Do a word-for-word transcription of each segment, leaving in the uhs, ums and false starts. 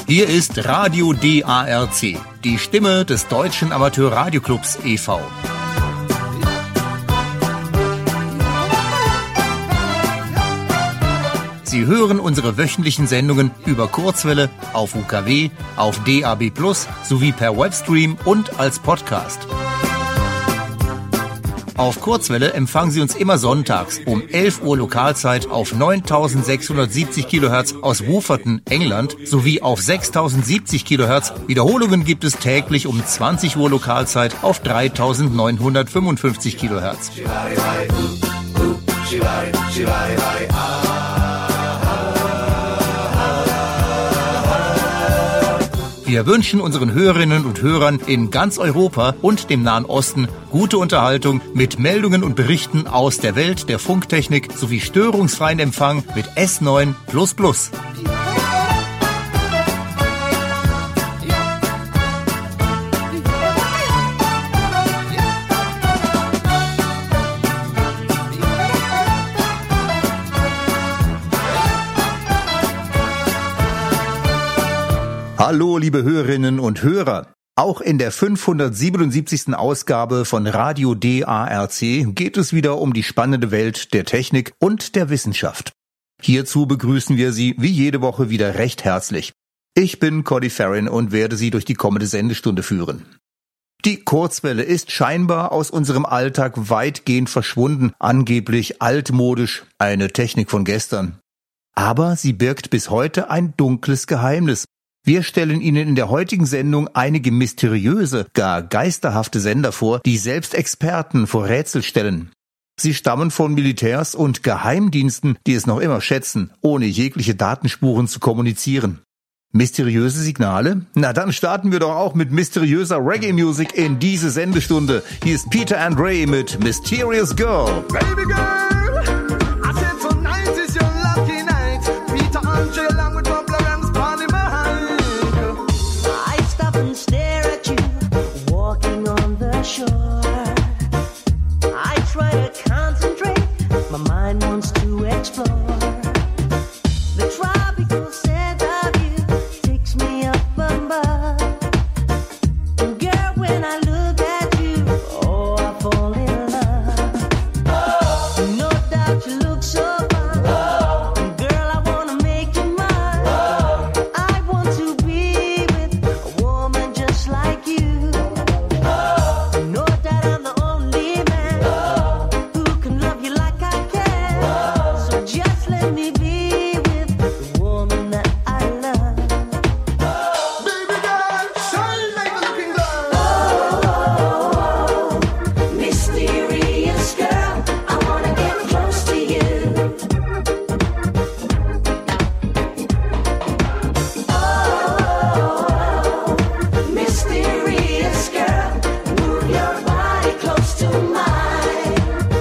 Hier ist Radio D A R C, die Stimme des Deutschen Amateurradioclubs e V Sie hören unsere wöchentlichen Sendungen über Kurzwelle, auf U K W, auf D A B plus, sowie per Webstream und als Podcast. Auf Kurzwelle empfangen Sie uns immer sonntags um elf Uhr Lokalzeit auf neuntausendsechshundertsiebzig Kilohertz aus Wooferton, England, sowie auf sechstausendsiebzig Kilohertz. Wiederholungen gibt es täglich um zwanzig Uhr Lokalzeit auf dreitausendneunhundertfünfundfünfzig Kilohertz. Wir wünschen unseren Hörerinnen und Hörern in ganz Europa und dem Nahen Osten gute Unterhaltung mit Meldungen und Berichten aus der Welt der Funktechnik sowie störungsfreien Empfang mit S neun plus plus. Hallo, liebe Hörerinnen und Hörer. Auch in der fünfhundertsiebenundsiebzigsten Ausgabe von Radio D A R C geht es wieder um die spannende Welt der Technik und der Wissenschaft. Hierzu begrüßen wir Sie wie jede Woche wieder recht herzlich. Ich bin Cody Farron und werde Sie durch die kommende Sendestunde führen. Die Kurzwelle ist scheinbar aus unserem Alltag weitgehend verschwunden, angeblich altmodisch, eine Technik von gestern. Aber sie birgt bis heute ein dunkles Geheimnis. Wir stellen Ihnen in der heutigen Sendung einige mysteriöse, gar geisterhafte Sender vor, die selbst Experten vor Rätsel stellen. Sie stammen von Militärs und Geheimdiensten, die es noch immer schätzen, ohne jegliche Datenspuren zu kommunizieren. Mysteriöse Signale? Na dann starten wir doch auch mit mysteriöser Reggae-Music in diese Sendestunde. Hier ist Peter Andre mit Mysterious Girl. Baby girl, I said tonight is your lucky night. Peter Andre along with Bob Lawrence, Bonnie Mahal. I stop and stare at you, walking on the shore. I try to concentrate, my mind wants to explore. The tropical scent of you takes me up above. And girl, when I look at you, oh, I fall in love. Oh. No doubt you look so fine. Oh. Girl, I wanna make you mine. Oh. I want to be with a woman just like you. Oh. No doubt I'm the only man oh. who can love you like I can. Oh. So just let me be with the woman that I love. Oh. Baby girl, shine like a looking glass. Oh, mysterious girl, I wanna get close to you. Oh, mysterious girl, move your body close to mine.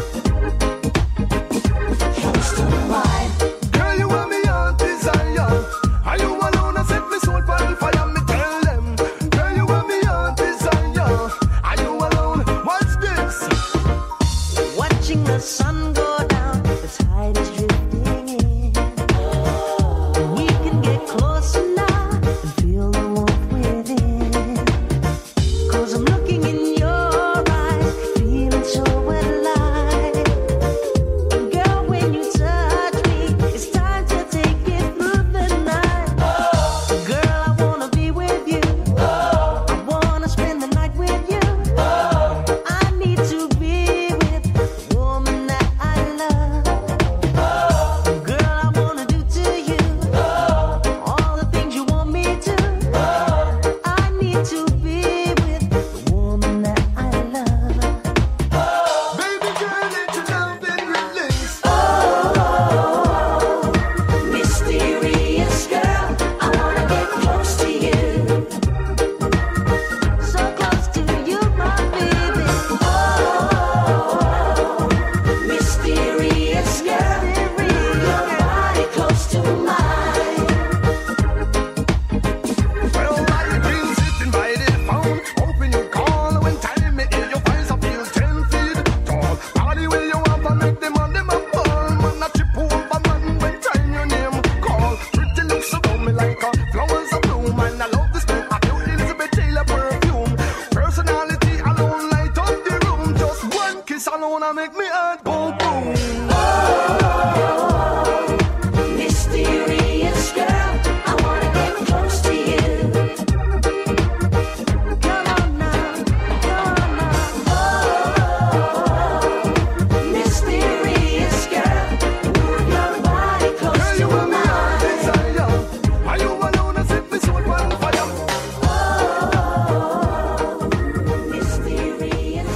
Close to mine. Girl, you want me on desire. Are you alone? I set me soul for the fire, me tell them. Girl, you want me on desire. Are you alone? What's this? Watching the sun go down, the tide is drifting in. We can get closer now and feel the warmth within. Cause I'm looking in your eyes, feeling so alive. And girl, when you touch me, it's time to take it through the night. Girl, I wanna be with you. I wanna spend the night with you. I need to be with the woman that I make me heart go boom. Mysterious girl, I wanna get close to you. Come on now, come on now. Oh, mysterious girl, move your body close Girl, to you want me mine. heart desire. Are you alone and set me soul on fire? Mysterious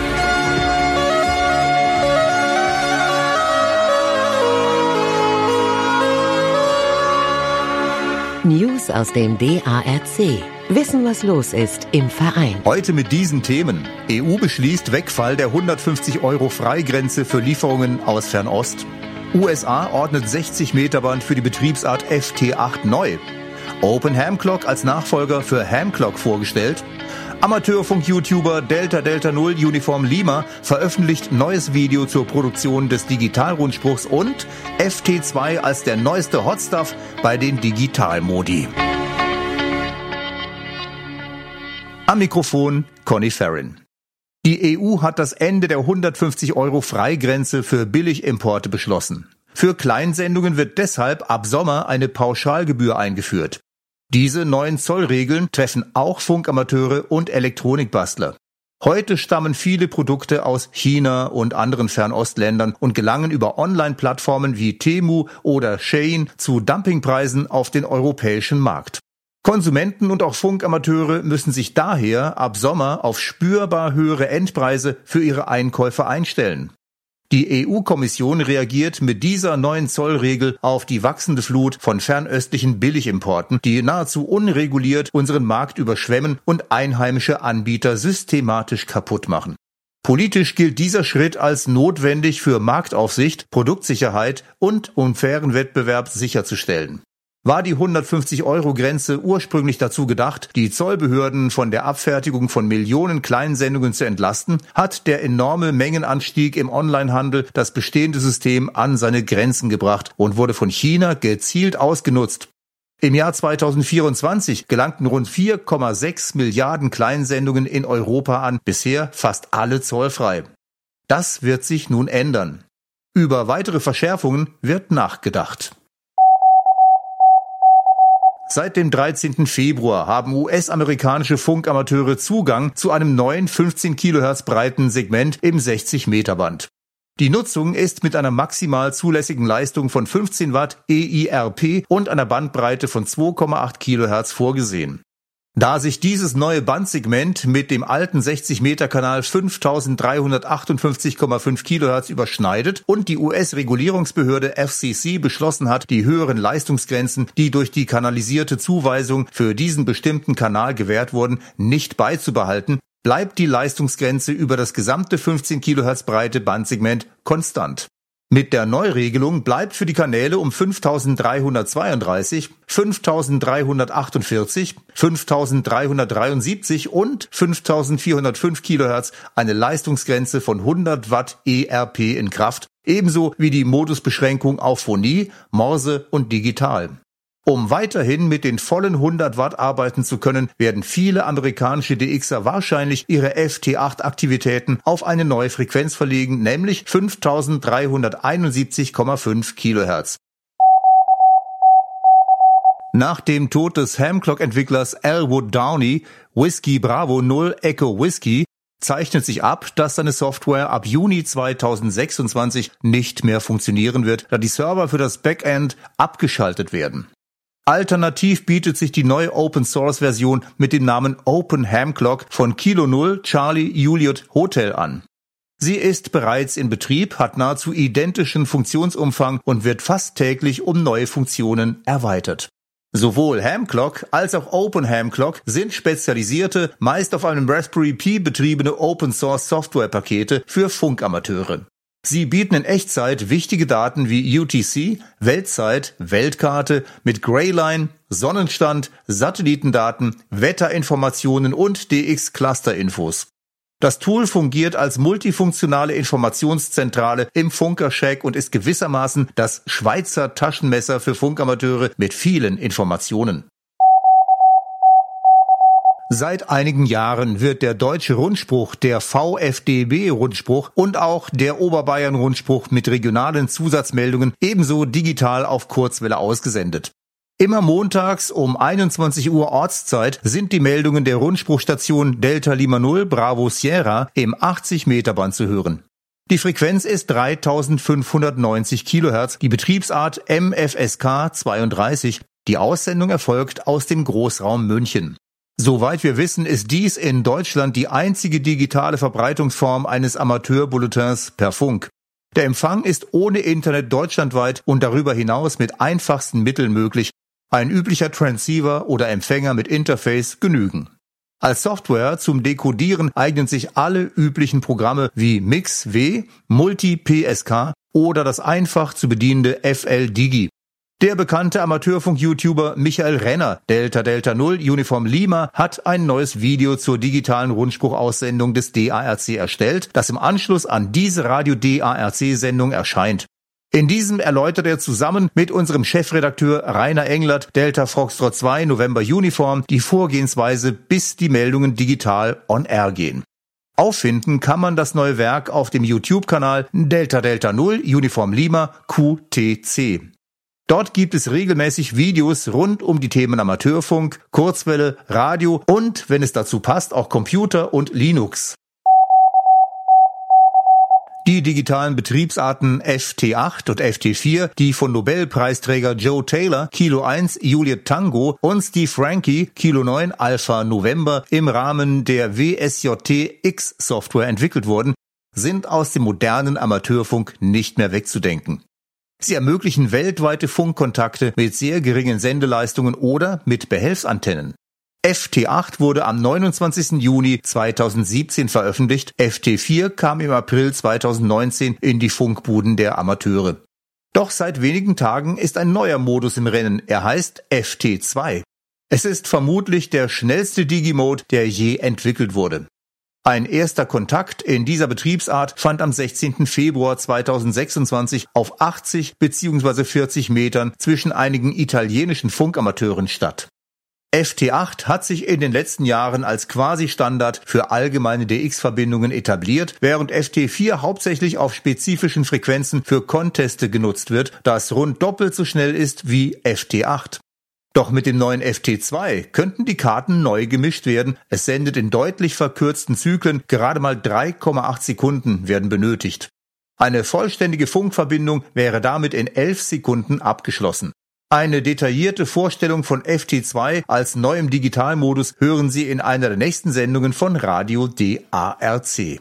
News aus dem D A R C. Wissen, was los ist im Verein. Heute mit diesen Themen. E U beschließt Wegfall der hundertfünfzig Euro Freigrenze für Lieferungen aus Fernost. U S A ordnet sechzig Meter Band für die Betriebsart F T acht neu. Open Ham Clock als Nachfolger für Ham Clock vorgestellt. Amateurfunk-YouTuber Delta Delta Null Uniform Lima veröffentlicht neues Video zur Produktion des Digitalrundspruchs und F T zwei als der neueste Hotstuff bei den Digitalmodi. Am Mikrofon Conny Farrin. Die E U hat das Ende der hundertfünfzig Euro Freigrenze für Billigimporte beschlossen. Für Kleinsendungen wird deshalb ab Sommer eine Pauschalgebühr eingeführt. Diese neuen Zollregeln treffen auch Funkamateure und Elektronikbastler. Heute stammen viele Produkte aus China und anderen Fernostländern und gelangen über Online-Plattformen wie Temu oder Shein zu Dumpingpreisen auf den europäischen Markt. Konsumenten und auch Funkamateure müssen sich daher ab Sommer auf spürbar höhere Endpreise für ihre Einkäufe einstellen. Die E U-Kommission reagiert mit dieser neuen Zollregel auf die wachsende Flut von fernöstlichen Billigimporten, die nahezu unreguliert unseren Markt überschwemmen und einheimische Anbieter systematisch kaputt machen. Politisch gilt dieser Schritt als notwendig für Marktaufsicht, Produktsicherheit und um fairen Wettbewerb sicherzustellen. War die hundertfünfzig Euro Grenze ursprünglich dazu gedacht, die Zollbehörden von der Abfertigung von Millionen Kleinsendungen zu entlasten, hat der enorme Mengenanstieg im Onlinehandel das bestehende System an seine Grenzen gebracht und wurde von China gezielt ausgenutzt. Im Jahr zweitausendvierundzwanzig gelangten rund vier Komma sechs Milliarden Kleinsendungen in Europa an, bisher fast alle zollfrei. Das wird sich nun ändern. Über weitere Verschärfungen wird nachgedacht. Seit dem dreizehnten Februar haben U S-amerikanische Funkamateure Zugang zu einem neuen fünfzehn Kilohertz breiten Segment im sechzig Meter Band. Die Nutzung ist mit einer maximal zulässigen Leistung von fünfzehn Watt E I R P und einer Bandbreite von zwei Komma acht Kilohertz vorgesehen. Da sich dieses neue Bandsegment mit dem alten sechzig Meter Kanal fünftausenddreihundertachtundfünfzig Komma fünf Kilohertz überschneidet und die U S-Regulierungsbehörde F C C beschlossen hat, die höheren Leistungsgrenzen, die durch die kanalisierte Zuweisung für diesen bestimmten Kanal gewährt wurden, nicht beizubehalten, bleibt die Leistungsgrenze über das gesamte fünfzehn Kilohertz breite Bandsegment konstant. Mit der Neuregelung bleibt für die Kanäle um fünftausenddreihundertzweiunddreißig, fünftausenddreihundertachtundvierzig, fünftausenddreihundertdreiundsiebzig und fünftausendvierhundertfünf Kilohertz eine Leistungsgrenze von hundert Watt E R P in Kraft, ebenso wie die Modusbeschränkung auf Phonie, Morse und Digital. Um weiterhin mit den vollen hundert Watt arbeiten zu können, werden viele amerikanische D Xer wahrscheinlich ihre F T acht Aktivitäten auf eine neue Frequenz verlegen, nämlich fünftausenddreihunderteinundsiebzig Komma fünf Kilohertz. Nach dem Tod des Ham-Clock-Entwicklers Elwood Downey, Whiskey Bravo null Echo Whiskey, zeichnet sich ab, dass seine Software ab Juni zweitausendsechsundzwanzig nicht mehr funktionieren wird, da die Server für das Backend abgeschaltet werden. Alternativ bietet sich die neue Open-Source-Version mit dem Namen Open Ham Clock von Kilo null Charlie Juliet Hotel an. Sie ist bereits in Betrieb, hat nahezu identischen Funktionsumfang und wird fast täglich um neue Funktionen erweitert. Sowohl Ham Clock als auch Open Ham Clock sind spezialisierte, meist auf einem Raspberry Pi betriebene Open-Source-Software-Pakete für Funkamateure. Sie bieten in Echtzeit wichtige Daten wie U T C, Weltzeit, Weltkarte mit Grayline, Sonnenstand, Satellitendaten, Wetterinformationen und D X-Cluster-Infos. Das Tool fungiert als multifunktionale Informationszentrale im Funker-Shack und ist gewissermaßen das Schweizer Taschenmesser für Funkamateure mit vielen Informationen. Seit einigen Jahren wird der Deutsche Rundspruch, der V F D B-Rundspruch und auch der Oberbayern-Rundspruch mit regionalen Zusatzmeldungen ebenso digital auf Kurzwelle ausgesendet. Immer montags um einundzwanzig Uhr Ortszeit sind die Meldungen der Rundspruchstation Delta Lima null Bravo Sierra im achtzig Meter Band zu hören. Die Frequenz ist dreitausendfünfhundertneunzig Kilohertz, die Betriebsart M F S K zweiunddreißig, die Aussendung erfolgt aus dem Großraum München. Soweit wir wissen, ist dies in Deutschland die einzige digitale Verbreitungsform eines Amateurbulletins per Funk. Der Empfang ist ohne Internet deutschlandweit und darüber hinaus mit einfachsten Mitteln möglich. Ein üblicher Transceiver oder Empfänger mit Interface genügen. Als Software zum Dekodieren eignen sich alle üblichen Programme wie Mix-W, Multi-P S K oder das einfach zu bedienende F L Digi. Der bekannte Amateurfunk-YouTuber Michael Renner, Delta Delta null Uniform Lima, hat ein neues Video zur digitalen Rundspruchaussendung des D A R C erstellt, das im Anschluss an diese Radio-D A R C-Sendung erscheint. In diesem erläutert er zusammen mit unserem Chefredakteur Rainer Englert, Delta Foxtrot zwei November Uniform, die Vorgehensweise, bis die Meldungen digital on air gehen. Auffinden kann man das neue Werk auf dem YouTube-Kanal Delta Delta null Uniform Lima Q T C. Dort gibt es regelmäßig Videos rund um die Themen Amateurfunk, Kurzwelle, Radio und, wenn es dazu passt, auch Computer und Linux. Die digitalen Betriebsarten F T acht und F T vier, die von Nobelpreisträger Joe Taylor, Kilo eins Juliet Tango und Steve Franke, Kilo neun Alpha November im Rahmen der W S J T X-Software entwickelt wurden, sind aus dem modernen Amateurfunk nicht mehr wegzudenken. Sie ermöglichen weltweite Funkkontakte mit sehr geringen Sendeleistungen oder mit Behelfsantennen. F T acht wurde am neunundzwanzigsten Juni zweitausendsiebzehn veröffentlicht, F T vier kam im April zweitausendneunzehn in die Funkbuden der Amateure. Doch seit wenigen Tagen ist ein neuer Modus im Rennen, er heißt F T zwei. Es ist vermutlich der schnellste Digimode, der je entwickelt wurde. Ein erster Kontakt in dieser Betriebsart fand am sechzehnten Februar zweitausendsechsundzwanzig auf achtzig bzw. vierzig Metern zwischen einigen italienischen Funkamateuren statt. F T acht hat sich in den letzten Jahren als Quasi-Standard für allgemeine D X-Verbindungen etabliert, während F T vier hauptsächlich auf spezifischen Frequenzen für Conteste genutzt wird, das rund doppelt so schnell ist wie F T acht. Doch mit dem neuen F T zwei könnten die Karten neu gemischt werden. Es sendet in deutlich verkürzten Zyklen, gerade mal drei Komma acht Sekunden werden benötigt. Eine vollständige Funkverbindung wäre damit in elf Sekunden abgeschlossen. Eine detaillierte Vorstellung von F T zwei als neuem Digitalmodus hören Sie in einer der nächsten Sendungen von Radio D A R C.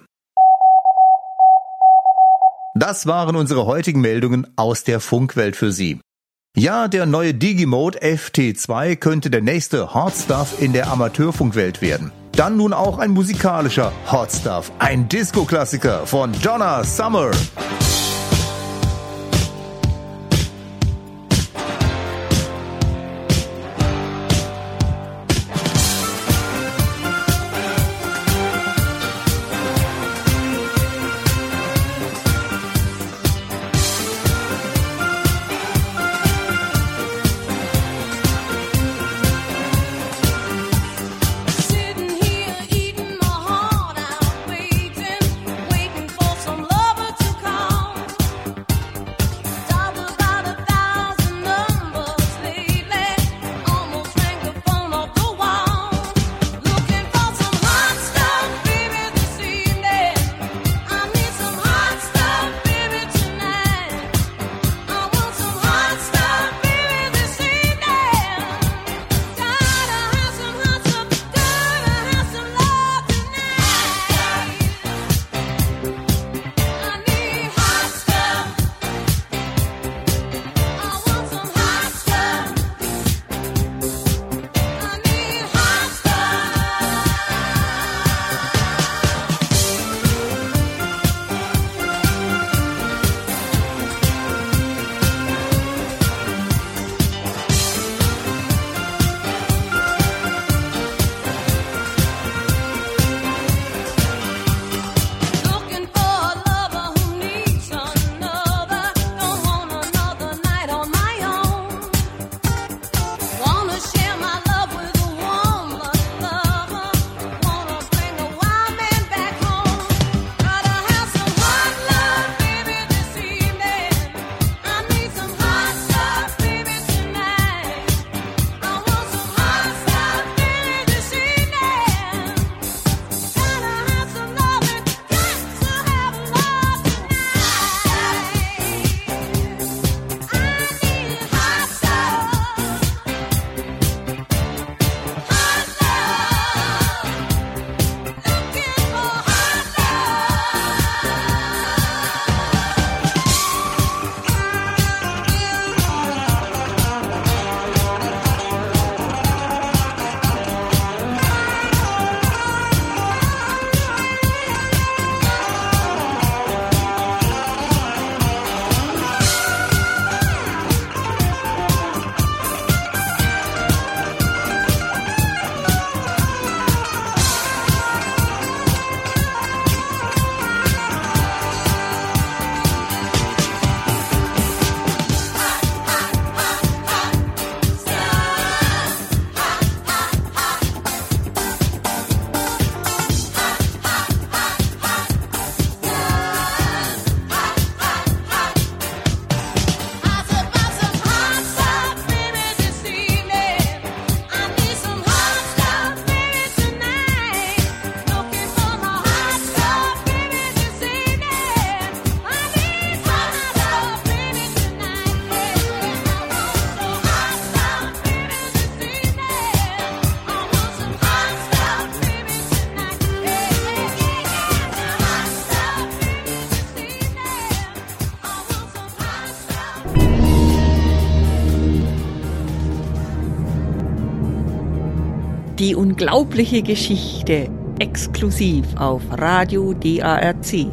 Das waren unsere heutigen Meldungen aus der Funkwelt für Sie. Ja, der neue Digimode F T zwei könnte der nächste Hot Stuff in der Amateurfunkwelt werden. Dann nun auch ein musikalischer Hot Stuff, ein Disco-Klassiker von Donna Summer. Sitting here eating my heart out, waiting, waiting for some lover to come. Die unglaubliche Geschichte, exklusiv auf Radio D A R C.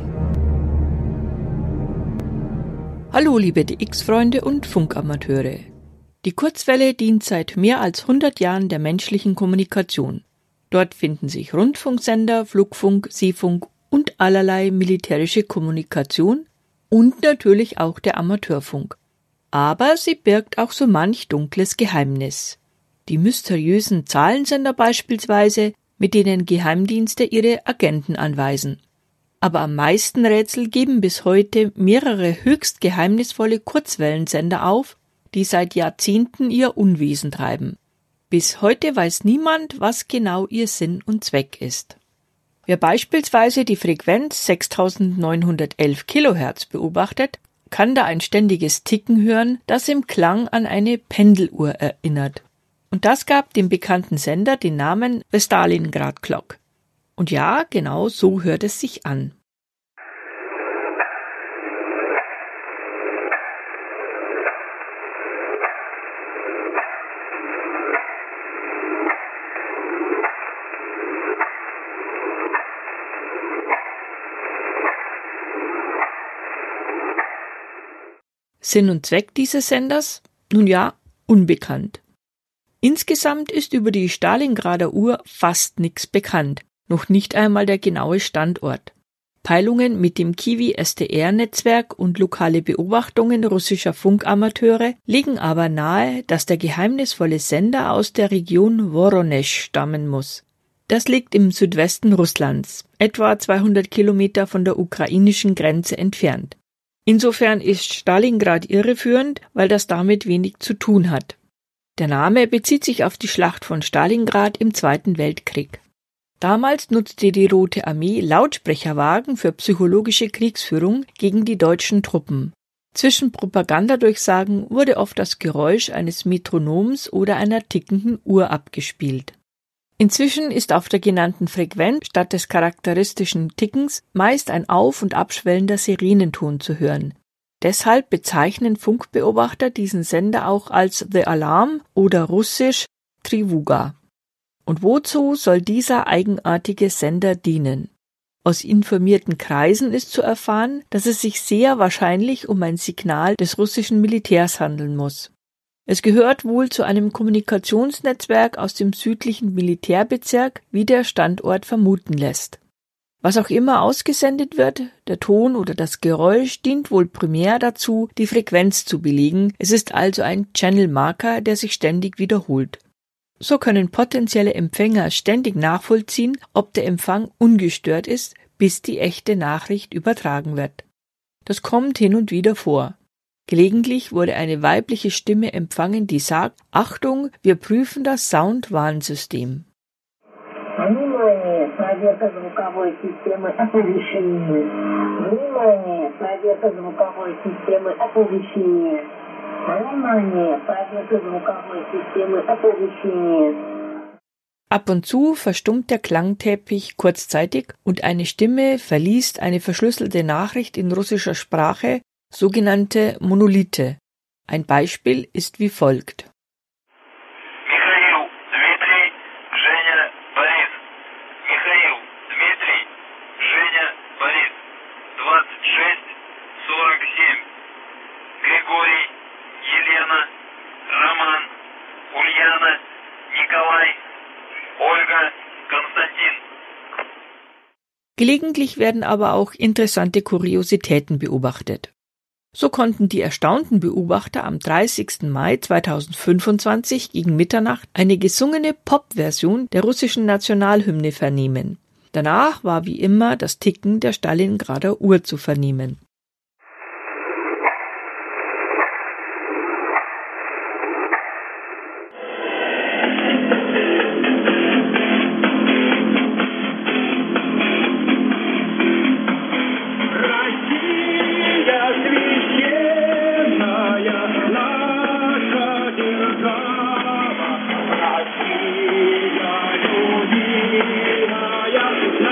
Hallo liebe D X-Freunde und Funkamateure. Die Kurzwelle dient seit mehr als hundert Jahren der menschlichen Kommunikation. Dort finden sich Rundfunksender, Flugfunk, Seefunk und allerlei militärische Kommunikation und natürlich auch der Amateurfunk. Aber sie birgt auch so manch dunkles Geheimnis. Die mysteriösen Zahlensender beispielsweise, mit denen Geheimdienste ihre Agenten anweisen. Aber am meisten Rätsel geben bis heute mehrere höchst geheimnisvolle Kurzwellensender auf, die seit Jahrzehnten ihr Unwesen treiben. Bis heute weiß niemand, was genau ihr Sinn und Zweck ist. Wer beispielsweise die Frequenz sechstausendneunhundertelf Kilohertz beobachtet, kann da ein ständiges Ticken hören, das im Klang an eine Pendeluhr erinnert. Und das gab dem bekannten Sender den Namen The Stalingrad Clock. Und ja, genau so hört es sich an. Sinn und Zweck dieses Senders? Nun ja, unbekannt. Insgesamt ist über die Stalingrader Uhr fast nichts bekannt, noch nicht einmal der genaue Standort. Peilungen mit dem Kiwi S D R-Netzwerk und lokale Beobachtungen russischer Funkamateure legen aber nahe, dass der geheimnisvolle Sender aus der Region Woronesch stammen muss. Das liegt im Südwesten Russlands, etwa zweihundert Kilometer von der ukrainischen Grenze entfernt. Insofern ist Stalingrad irreführend, weil das damit wenig zu tun hat. Der Name bezieht sich auf die Schlacht von Stalingrad im Zweiten Weltkrieg. Damals nutzte die Rote Armee Lautsprecherwagen für psychologische Kriegsführung gegen die deutschen Truppen. Zwischen Propagandadurchsagen wurde oft das Geräusch eines Metronoms oder einer tickenden Uhr abgespielt. Inzwischen ist auf der genannten Frequenz statt des charakteristischen Tickens meist ein auf- und abschwellender Sirenenton zu hören. Deshalb bezeichnen Funkbeobachter diesen Sender auch als The Alarm oder russisch Trivuga. Und wozu soll dieser eigenartige Sender dienen? Aus informierten Kreisen ist zu erfahren, dass es sich sehr wahrscheinlich um ein Signal des russischen Militärs handeln muss. Es gehört wohl zu einem Kommunikationsnetzwerk aus dem südlichen Militärbezirk, wie der Standort vermuten lässt. Was auch immer ausgesendet wird, der Ton oder das Geräusch dient wohl primär dazu, die Frequenz zu belegen. Es ist also ein Channel-Marker, der sich ständig wiederholt. So können potenzielle Empfänger ständig nachvollziehen, ob der Empfang ungestört ist, bis die echte Nachricht übertragen wird. Das kommt hin und wieder vor. Gelegentlich wurde eine weibliche Stimme empfangen, die sagt: Achtung, wir prüfen das Soundwarnsystem. Внимание, проверка звуковой системы оповещения. Внимание, проверка звуковой системы оповещения. Внимание, проверка звуковой системы оповещения. Ab und zu verstummt der Klangteppich kurzzeitig und eine Stimme verliest eine verschlüsselte Nachricht in russischer Sprache, sogenannte Monolithe. Ein Beispiel ist wie folgt. Michail, Dmitri, Женя, Борис. Michail, Dmitri, Женя, Борис. двадцать шесть сорок семь. Григорий, Елена, Роман, Ульяна, Николай, Ольга, Konstantin. Gelegentlich werden aber auch interessante Kuriositäten beobachtet. So konnten die erstaunten Beobachter am dreißigsten Mai zweitausendfünfundzwanzig gegen Mitternacht eine gesungene Pop-Version der russischen Nationalhymne vernehmen. Danach war wie immer das Ticken der Stalingrader Uhr zu vernehmen.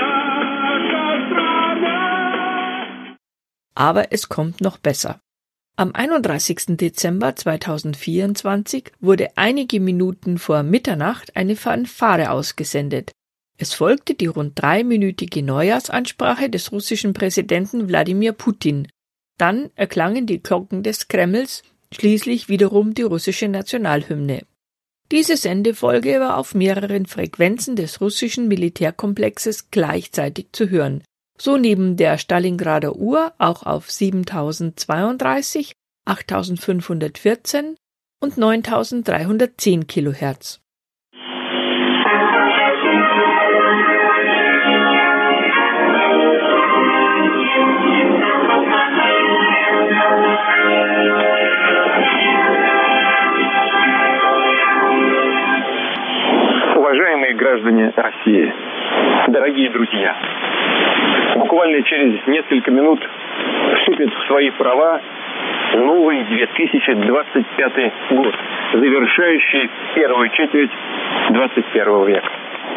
Aber es kommt noch besser. Am einunddreißigsten Dezember zweitausendvierundzwanzig wurde einige Minuten vor Mitternacht eine Fanfare ausgesendet. Es folgte die rund dreiminütige Neujahrsansprache des russischen Präsidenten Wladimir Putin. Dann erklangen die Glocken des Kremls, schließlich wiederum die russische Nationalhymne. Diese Sendefolge war auf mehreren Frequenzen des russischen Militärkomplexes gleichzeitig zu hören. So neben der Stalingrader Uhr auch auf siebentausendzweiunddreißig, achttausendfünfhundertvierzehn und neuntausenddreihundertzehn Kilohertz. Уважаемые граждане России, дорогие друзья, буквально через несколько минут вступит в свои права новый две тысячи двадцать пятый год, завершающий первую четверть двадцать первого века.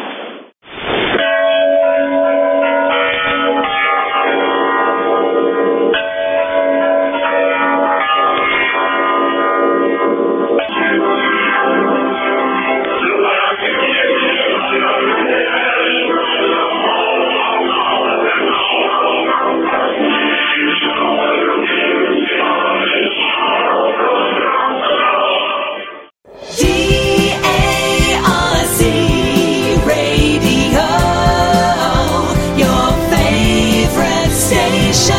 D A R C Radio, your favorite station.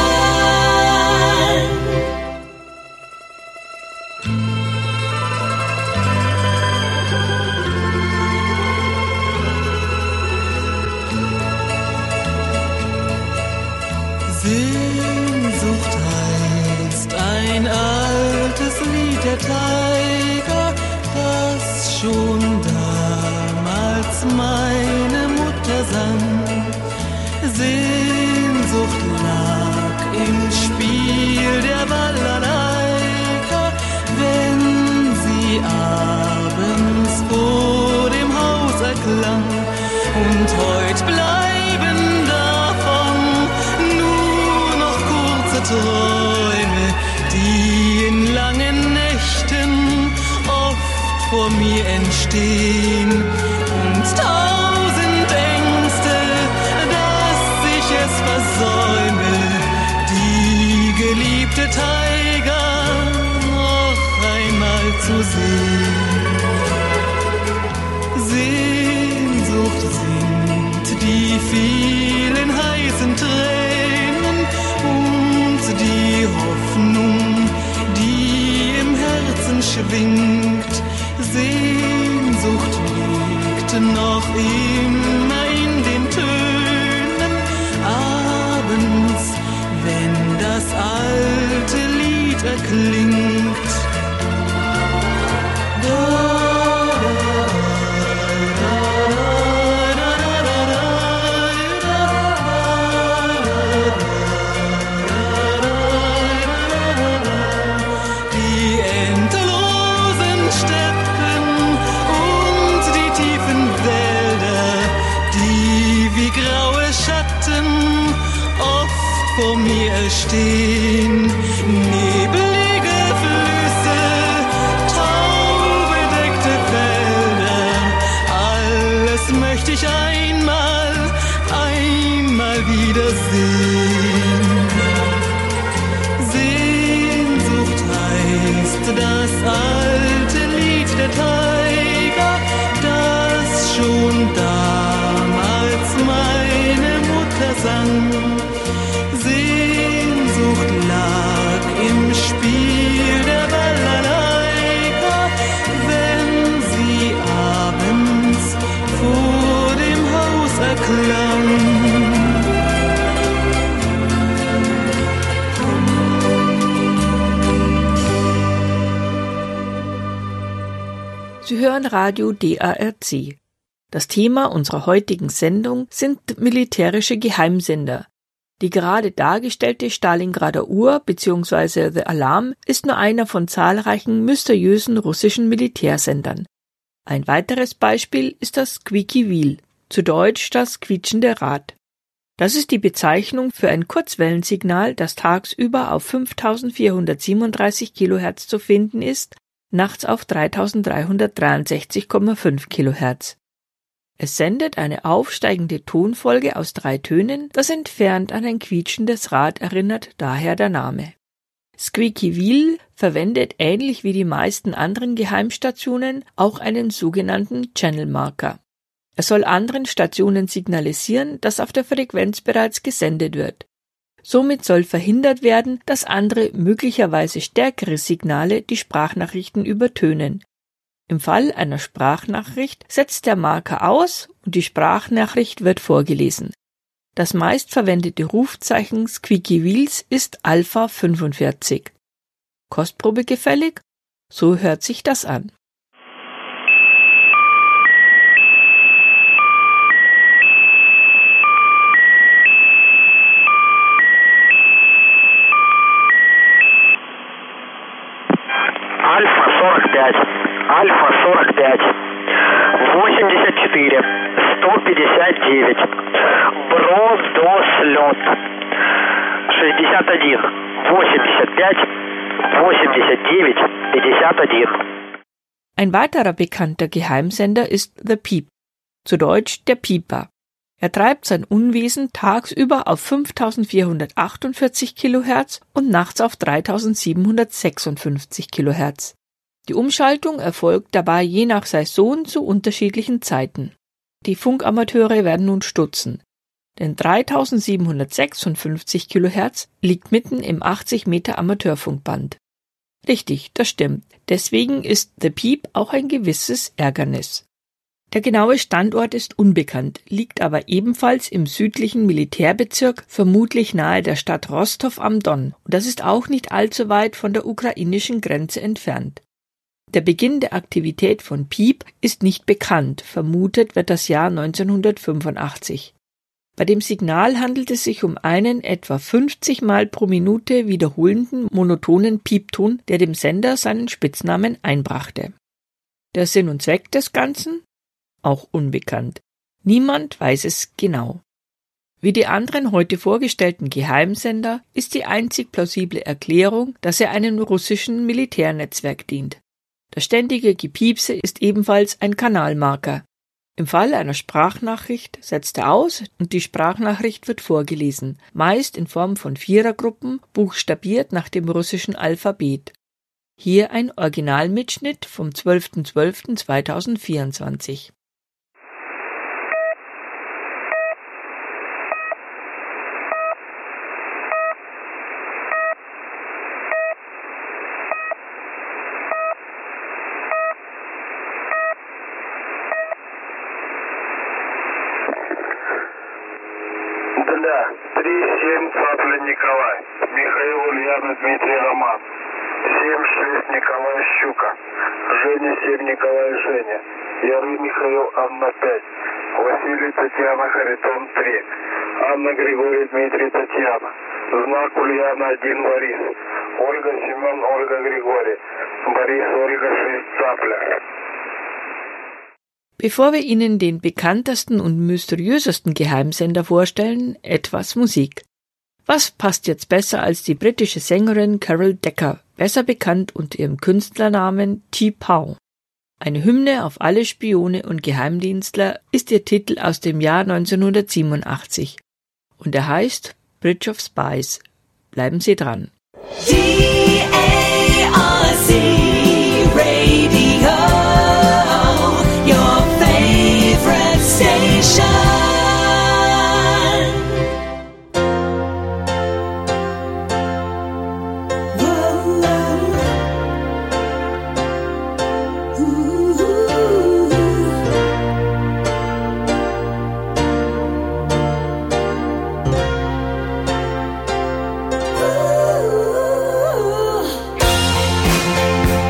Sehnsucht heißt ein altes Lied der Tiger, das schon damals meine Mutter sang. Sehnsucht lag im Spiel der Balalaika, wenn sie abends vor dem Haus erklang. Und heut bleiben davon nur noch kurze Träume, die in langen Nächten oft vor mir entstehen. Und tausend Ängste, dass ich es versäume, die geliebte Tiger noch einmal zu sehen. Sehnsucht sind die vielen heißen Tränen und die Hoffnung, die im Herzen schwingt. Sehnsucht liegt noch immer in den Tönen, abends, wenn das alte Lied erklingt. Die endlosen Steppen und die tiefen Wälder, die wie graue Schatten oft vor mir erstehen. Nebelige Flüsse, taubedeckte Felder, alles möchte ich einmal, einmal wiedersehen. Sehnsucht heißt das alte Lied der Tiger, das schon damals meine Mutter sang. Sehnsucht lag im Spiel der Balalaika, wenn sie abends vor dem Haus erklang. Sie hören Radio D A R C. Das Thema unserer heutigen Sendung sind militärische Geheimsender. Die gerade dargestellte Stalingrader Uhr bzw. The Alarm ist nur einer von zahlreichen mysteriösen russischen Militärsendern. Ein weiteres Beispiel ist das Squeaky Wheel, zu Deutsch das quietschende Rad. Das ist die Bezeichnung für ein Kurzwellensignal, das tagsüber auf fünftausendvierhundertsiebenunddreißig Kilohertz zu finden ist, nachts auf dreitausenddreihundertdreiundsechzig Komma fünf Kilohertz. Es sendet eine aufsteigende Tonfolge aus drei Tönen, das entfernt an ein quietschendes Rad erinnert, daher der Name. Squeaky Wheel verwendet ähnlich wie die meisten anderen Geheimstationen auch einen sogenannten Channel Marker. Er soll anderen Stationen signalisieren, dass auf der Frequenz bereits gesendet wird. Somit soll verhindert werden, dass andere möglicherweise stärkere Signale die Sprachnachrichten übertönen. Im Fall einer Sprachnachricht setzt der Marker aus und die Sprachnachricht wird vorgelesen. Das meistverwendete Rufzeichen Squeaky Wheels ist Alpha fünfundvierzig. Kostprobe gefällig? So hört sich das an. Альфа сорок пять, Альфа сорок пять, восемьдесят четыре, сто пятьдесят девять, Бродослет, шестьдесят один, восемьдесят пять, восемьдесят девять, пятьдесят один. Ein weiterer bekannter Geheimsender ist The Peep, zu Deutsch der Pieper. Er treibt sein Unwesen tagsüber auf fünftausendvierhundertachtundvierzig Kilohertz und nachts auf dreitausendsiebenhundertsechsundfünfzig Kilohertz. Die Umschaltung erfolgt dabei je nach Saison zu unterschiedlichen Zeiten. Die Funkamateure werden nun stutzen, denn dreitausendsiebenhundertsechsundfünfzig Kilohertz liegt mitten im achtzig Meter Amateurfunkband. Richtig, das stimmt. Deswegen ist The Peep auch ein gewisses Ärgernis. Der genaue Standort ist unbekannt, liegt aber ebenfalls im südlichen Militärbezirk, vermutlich nahe der Stadt Rostov am Don, und das ist auch nicht allzu weit von der ukrainischen Grenze entfernt. Der Beginn der Aktivität von Peep ist nicht bekannt, vermutet wird das Jahr neunzehnhundertfünfundachtzig. Bei dem Signal handelt es sich um einen etwa fünfzig Mal pro Minute wiederholenden monotonen Piepton, der dem Sender seinen Spitznamen einbrachte. Der Sinn und Zweck des Ganzen? Auch unbekannt. Niemand weiß es genau. Wie die anderen heute vorgestellten Geheimsender ist die einzig plausible Erklärung, dass er einem russischen Militärnetzwerk dient. Das ständige Gepiepse ist ebenfalls ein Kanalmarker. Im Fall einer Sprachnachricht setzt er aus und die Sprachnachricht wird vorgelesen, meist in Form von Vierergruppen, buchstabiert nach dem russischen Alphabet. Hier ein Originalmitschnitt vom zwölften zwölften zweitausendvierundzwanzig. Да, три семь Цапля Николай, Михаил Ульяна Дмитрий Роман, семь шесть Николай Щука, Женя семь Николай Женя, Яры Михаил Анна пять, Василий Татьяна Харитон три, Анна Григорий Дмитрий Татьяна, Знак Ульяна один Борис, Ольга Семен Ольга Григорий, Борис Ольга шесть Цапля. Bevor wir Ihnen den bekanntesten und mysteriösesten Geheimsender vorstellen, etwas Musik. Was passt jetzt besser als die britische Sängerin Carol Decker, besser bekannt unter ihrem Künstlernamen T'Pau? Eine Hymne auf alle Spione und Geheimdienstler ist ihr Titel aus dem Jahr neunzehnhundertsiebenundachtzig. Und er heißt Bridge of Spies. Bleiben Sie dran. D A R C Radio, your favorite station. Ooh.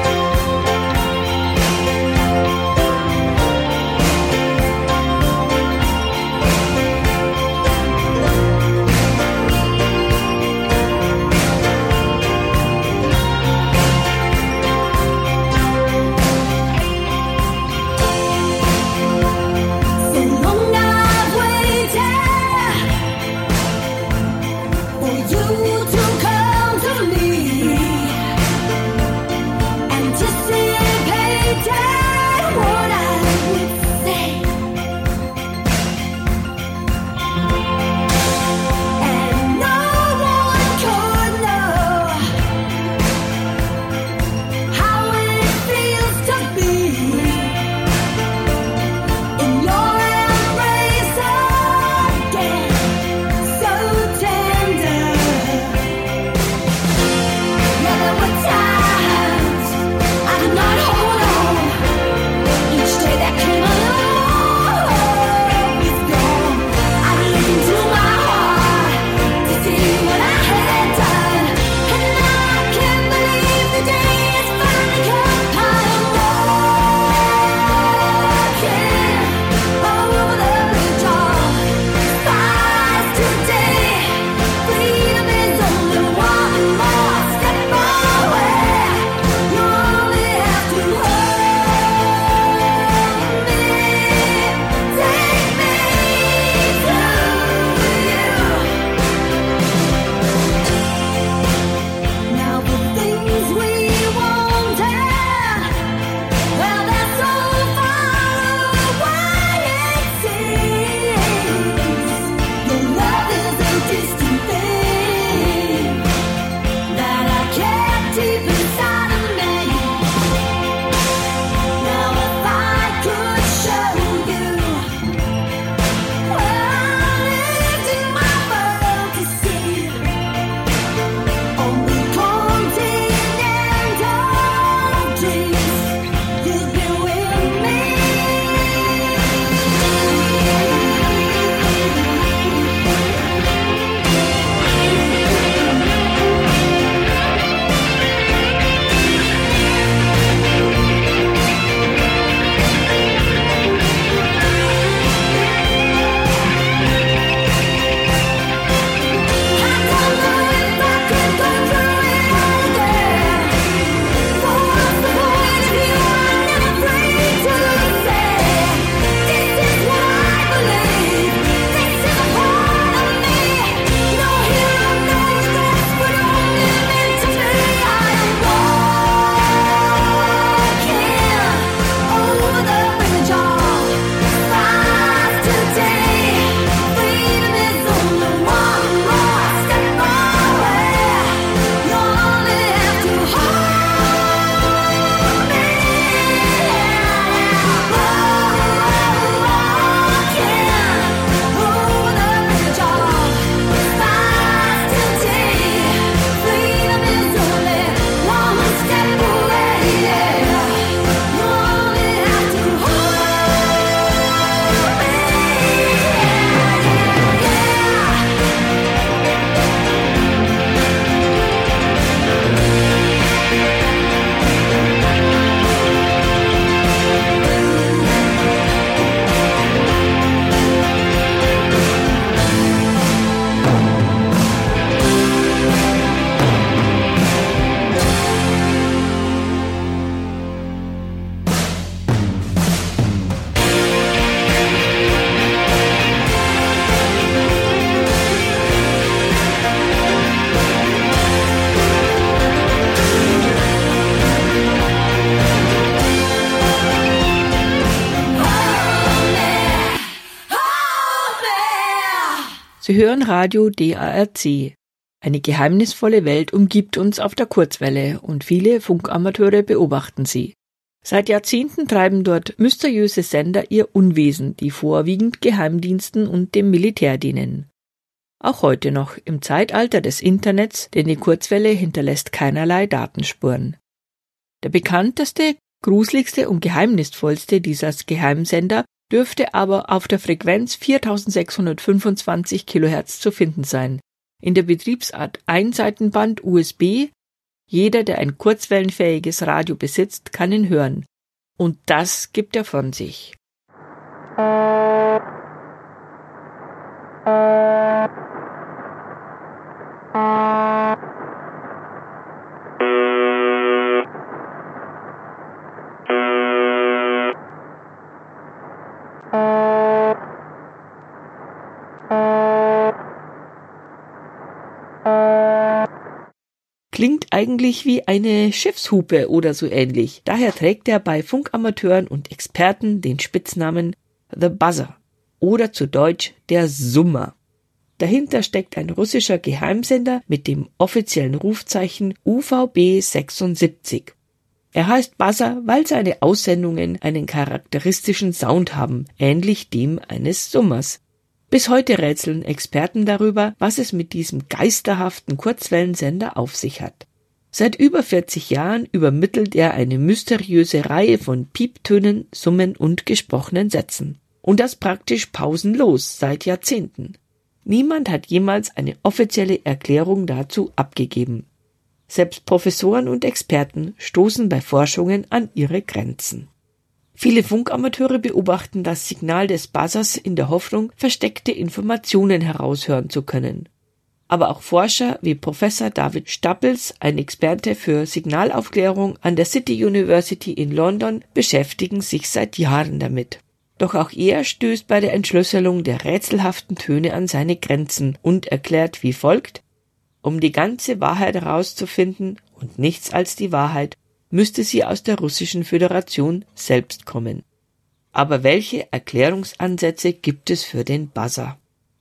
Sie hören Radio D A R C. Eine geheimnisvolle Welt umgibt uns auf der Kurzwelle und viele Funkamateure beobachten sie. Seit Jahrzehnten treiben dort mysteriöse Sender ihr Unwesen, die vorwiegend Geheimdiensten und dem Militär dienen. Auch heute noch im Zeitalter des Internets, denn die Kurzwelle hinterlässt keinerlei Datenspuren. Der bekannteste, gruseligste und geheimnisvollste dieser Geheimsender dürfte aber auf der Frequenz viertausendsechshundertfünfundzwanzig Kilohertz zu finden sein. In der Betriebsart Einseitenband U S B. Jeder, der ein kurzwellenfähiges Radio besitzt, kann ihn hören. Und das gibt er von sich. Klingt eigentlich wie eine Schiffshupe oder so ähnlich. Daher trägt er bei Funkamateuren und Experten den Spitznamen The Buzzer oder zu Deutsch der Summer. Dahinter steckt ein russischer Geheimsender mit dem offiziellen Rufzeichen U V B sechsundsiebzig. Er heißt Buzzer, weil seine Aussendungen einen charakteristischen Sound haben, ähnlich dem eines Summers. Bis heute rätseln Experten darüber, was es mit diesem geisterhaften Kurzwellensender auf sich hat. Seit über vierzig Jahren übermittelt er eine mysteriöse Reihe von Pieptönen, Summen und gesprochenen Sätzen. Und das praktisch pausenlos seit Jahrzehnten. Niemand hat jemals eine offizielle Erklärung dazu abgegeben. Selbst Professoren und Experten stoßen bei Forschungen an ihre Grenzen. Viele Funkamateure beobachten das Signal des Buzzers in der Hoffnung, versteckte Informationen heraushören zu können. Aber auch Forscher wie Professor David Stappels, ein Experte für Signalaufklärung an der City University in London, beschäftigen sich seit Jahren damit. Doch auch er stößt bei der Entschlüsselung der rätselhaften Töne an seine Grenzen und erklärt wie folgt: Um die ganze Wahrheit herauszufinden, und nichts als die Wahrheit, müsste sie aus der Russischen Föderation selbst kommen. Aber welche Erklärungsansätze gibt es für den Buzzer?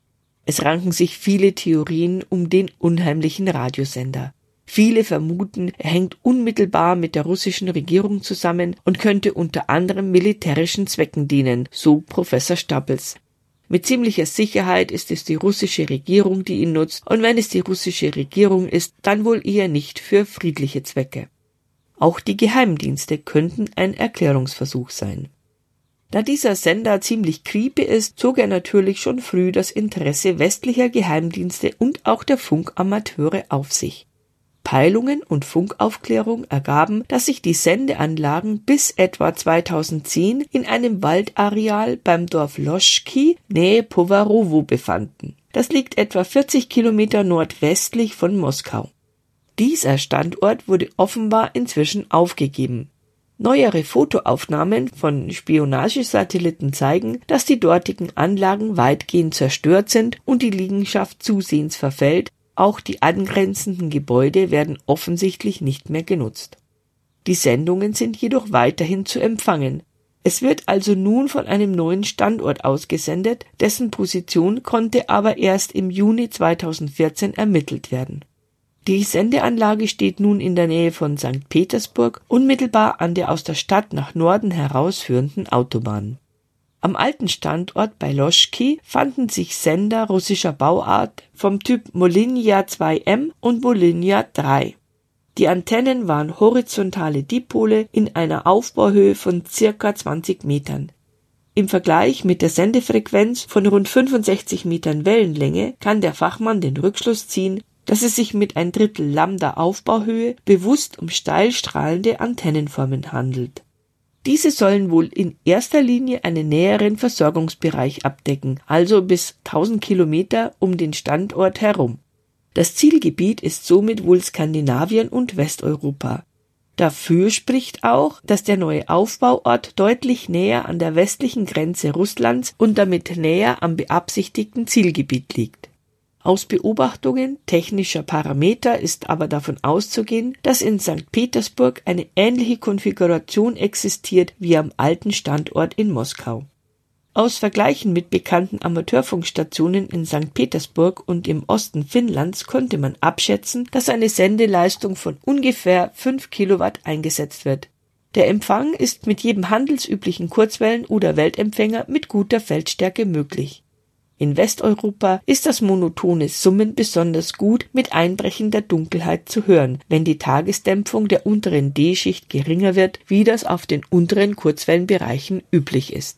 Es ranken sich viele Theorien um den unheimlichen Radiosender. Viele vermuten, er hängt unmittelbar mit der russischen Regierung zusammen und könnte unter anderem militärischen Zwecken dienen, so Professor Stappels. Mit ziemlicher Sicherheit ist es die russische Regierung, die ihn nutzt, und wenn es die russische Regierung ist, dann wohl eher nicht für friedliche Zwecke. Auch die Geheimdienste könnten ein Erklärungsversuch sein. Da dieser Sender ziemlich creepy ist, zog er natürlich schon früh das Interesse westlicher Geheimdienste und auch der Funkamateure auf sich. Peilungen und Funkaufklärung ergaben, dass sich die Sendeanlagen bis etwa zweitausendzehn in einem Waldareal beim Dorf Loschki nähe Powarowo befanden. Das liegt etwa vierzig Kilometer nordwestlich von Moskau. Dieser Standort wurde offenbar inzwischen aufgegeben. Neuere Fotoaufnahmen von Spionagesatelliten zeigen, dass die dortigen Anlagen weitgehend zerstört sind und die Liegenschaft zusehends verfällt. Auch die angrenzenden Gebäude werden offensichtlich nicht mehr genutzt. Die Sendungen sind jedoch weiterhin zu empfangen. Es wird also nun von einem neuen Standort ausgesendet, dessen Position konnte aber erst im Juni zweitausendvierzehn ermittelt werden. Die Sendeanlage steht nun in der Nähe von Sankt Petersburg, unmittelbar an der aus der Stadt nach Norden herausführenden Autobahn. Am alten Standort bei Loschki fanden sich Sender russischer Bauart vom Typ Molniya zwei M und Molniya drei. Die Antennen waren horizontale Dipole in einer Aufbauhöhe von circa zwanzig Metern. Im Vergleich mit der Sendefrequenz von rund fünfundsechzig Metern Wellenlänge kann der Fachmann den Rückschluss ziehen, dass es sich mit ein Drittel Lambda Aufbauhöhe bewusst um steil strahlende Antennenformen handelt. Diese sollen wohl in erster Linie einen näheren Versorgungsbereich abdecken, also bis tausend Kilometer um den Standort herum. Das Zielgebiet ist somit wohl Skandinavien und Westeuropa. Dafür spricht auch, dass der neue Aufbauort deutlich näher an der westlichen Grenze Russlands und damit näher am beabsichtigten Zielgebiet liegt. Aus Beobachtungen technischer Parameter ist aber davon auszugehen, dass in Sankt Petersburg eine ähnliche Konfiguration existiert wie am alten Standort in Moskau. Aus Vergleichen mit bekannten Amateurfunkstationen in Sankt Petersburg und im Osten Finnlands konnte man abschätzen, dass eine Sendeleistung von ungefähr fünf Kilowatt eingesetzt wird. Der Empfang ist mit jedem handelsüblichen Kurzwellen- oder Weltempfänger mit guter Feldstärke möglich. In Westeuropa ist das monotone Summen besonders gut mit einbrechender Dunkelheit zu hören, wenn die Tagesdämpfung der unteren D-Schicht geringer wird, wie das auf den unteren Kurzwellenbereichen üblich ist.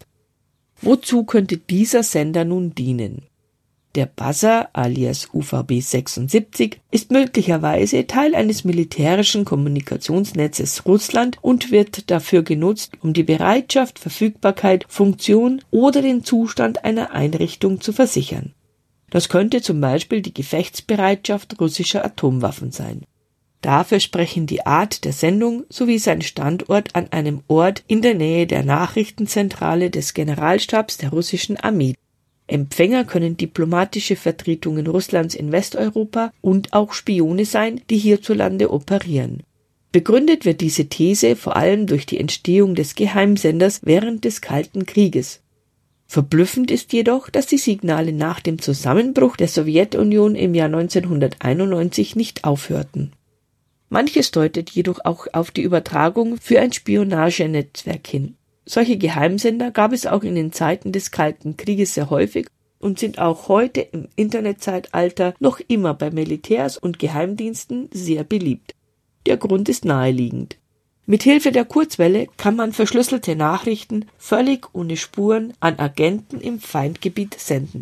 Wozu könnte dieser Sender nun dienen? Der Buzzer alias U V B sechsundsiebzig ist möglicherweise Teil eines militärischen Kommunikationsnetzes Russland und wird dafür genutzt, um die Bereitschaft, Verfügbarkeit, Funktion oder den Zustand einer Einrichtung zu versichern. Das könnte zum Beispiel die Gefechtsbereitschaft russischer Atomwaffen sein. Dafür sprechen die Art der Sendung sowie sein Standort an einem Ort in der Nähe der Nachrichtenzentrale des Generalstabs der russischen Armee. Empfänger können diplomatische Vertretungen Russlands in Westeuropa und auch Spione sein, die hierzulande operieren. Begründet wird diese These vor allem durch die Entstehung des Geheimsenders während des Kalten Krieges. Verblüffend ist jedoch, dass die Signale nach dem Zusammenbruch der Sowjetunion im Jahr neunzehnhunderteinundneunzig nicht aufhörten. Manches deutet jedoch auch auf die Übertragung für ein Spionagenetzwerk hin. Solche Geheimsender gab es auch in den Zeiten des Kalten Krieges sehr häufig und sind auch heute im Internetzeitalter noch immer bei Militärs und Geheimdiensten sehr beliebt. Der Grund ist naheliegend. Mithilfe der Kurzwelle kann man verschlüsselte Nachrichten völlig ohne Spuren an Agenten im Feindgebiet senden.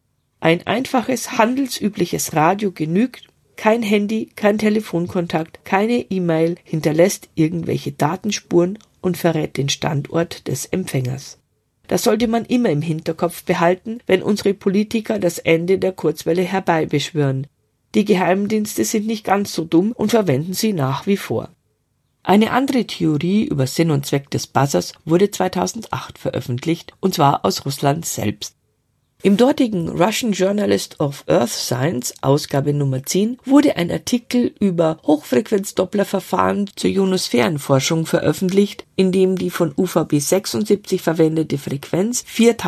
Ein einfaches, handelsübliches Radio genügt. Kein Handy, kein Telefonkontakt, keine E-Mail hinterlässt irgendwelche Datenspuren und verrät den Standort des Empfängers. Das sollte man immer im Hinterkopf behalten, wenn unsere Politiker das Ende der Kurzwelle herbeibeschwören. Die Geheimdienste sind nicht ganz so dumm und verwenden sie nach wie vor. Eine andere Theorie über Sinn und Zweck des Buzzers wurde zweitausendacht veröffentlicht, und zwar aus Russland selbst. Im dortigen Russian Journalist of Earth Science, Ausgabe Nummer zehn, wurde ein Artikel über Hochfrequenz-Doppler-Verfahren zur Ionosphärenforschung veröffentlicht, in dem die von U V B sechsundsiebzig verwendete Frequenz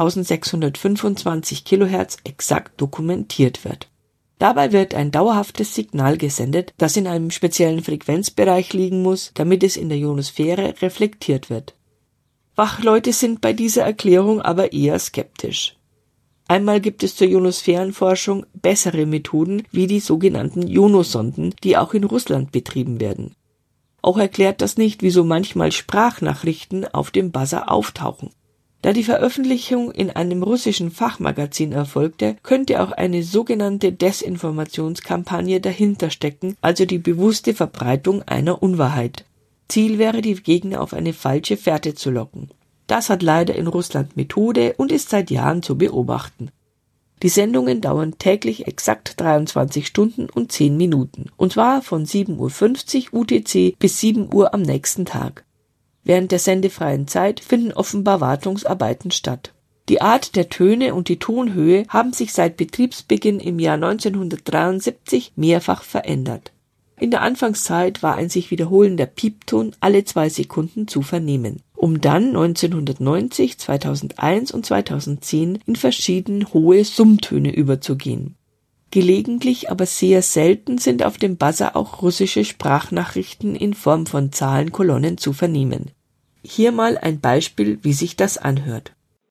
viertausendsechshundertfünfundzwanzig Kilohertz exakt dokumentiert wird. Dabei wird ein dauerhaftes Signal gesendet, das in einem speziellen Frequenzbereich liegen muss, damit es in der Ionosphäre reflektiert wird. Fachleute sind bei dieser Erklärung aber eher skeptisch. Einmal gibt es zur Ionosphärenforschung bessere Methoden wie die sogenannten Ionosonden, die auch in Russland betrieben werden. Auch erklärt das nicht, wieso manchmal Sprachnachrichten auf dem Buzzer auftauchen. Da die Veröffentlichung in einem russischen Fachmagazin erfolgte, könnte auch eine sogenannte Desinformationskampagne dahinter stecken, also die bewusste Verbreitung einer Unwahrheit. Ziel wäre, die Gegner auf eine falsche Fährte zu locken. Das hat leider in Russland Methode und ist seit Jahren zu beobachten. Die Sendungen dauern täglich exakt dreiundzwanzig Stunden und zehn Minuten, und zwar von sieben Uhr fünfzig U T C bis sieben Uhr am nächsten Tag. Während der sendefreien Zeit finden offenbar Wartungsarbeiten statt. Die Art der Töne und die Tonhöhe haben sich seit Betriebsbeginn im Jahr neunzehnhundertdreiundsiebzig mehrfach verändert. In der Anfangszeit war ein sich wiederholender Piepton alle zwei Sekunden zu vernehmen, um dann neunzehnhundertneunzig, zweitausendeins und zweitausendzehn in verschieden hohe Summtöne überzugehen. Gelegentlich, aber sehr selten sind auf dem Buzzer auch russische Sprachnachrichten in Form von Zahlenkolonnen zu vernehmen. Hier mal ein Beispiel, wie sich das anhört.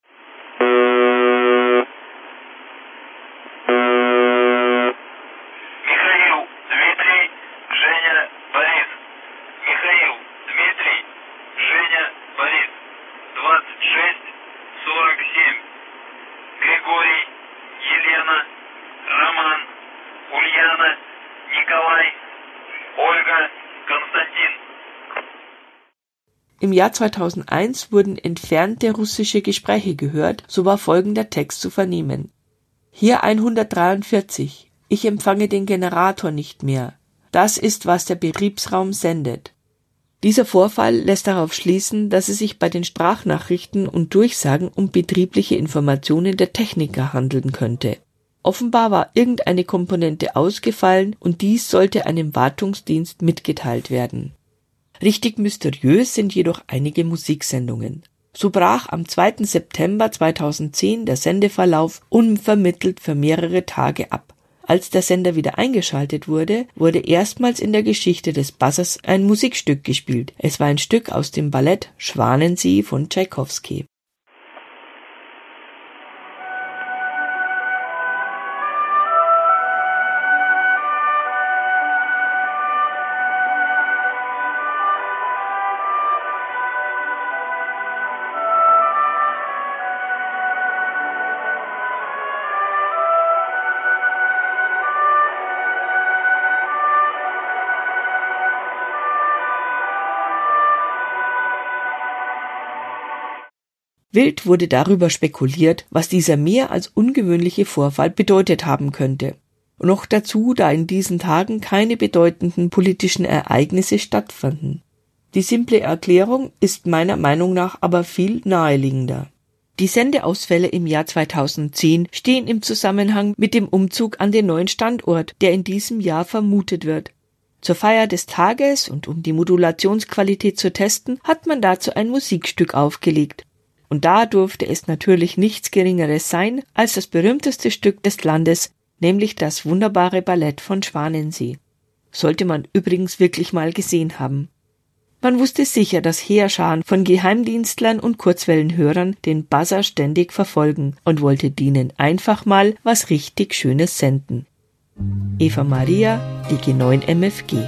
Im Jahr zweitausendeins wurden entfernte russische Gespräche gehört, so war folgender Text zu vernehmen. Hier hundertdreiundvierzig. Ich empfange den Generator nicht mehr. Das ist, was der Betriebsraum sendet. Dieser Vorfall lässt darauf schließen, dass es sich bei den Sprachnachrichten und Durchsagen um betriebliche Informationen der Techniker handeln könnte. Offenbar war irgendeine Komponente ausgefallen und dies sollte einem Wartungsdienst mitgeteilt werden. Richtig mysteriös sind jedoch einige Musiksendungen. So brach am zweiten September zweitausendzehn der Sendeverlauf unvermittelt für mehrere Tage ab. Als der Sender wieder eingeschaltet wurde, wurde erstmals in der Geschichte des Buzzers ein Musikstück gespielt. Es war ein Stück aus dem Ballett Schwanensee von Tschaikowski. Wild wurde darüber spekuliert, was dieser mehr als ungewöhnliche Vorfall bedeutet haben könnte. Und noch dazu, da in diesen Tagen keine bedeutenden politischen Ereignisse stattfanden. Die simple Erklärung ist meiner Meinung nach aber viel naheliegender. Die Sendeausfälle im Jahr zweitausendzehn stehen im Zusammenhang mit dem Umzug an den neuen Standort, der in diesem Jahr vermutet wird. Zur Feier des Tages und um die Modulationsqualität zu testen, hat man dazu ein Musikstück aufgelegt. Und da durfte es natürlich nichts Geringeres sein als das berühmteste Stück des Landes, nämlich das wunderbare Ballett von Schwanensee. Sollte man übrigens wirklich mal gesehen haben. Man wusste sicher, dass Heerscharen von Geheimdienstlern und Kurzwellenhörern den Buzzer ständig verfolgen und wollte denen einfach mal was richtig Schönes senden. Eva Maria, die G neun M F G.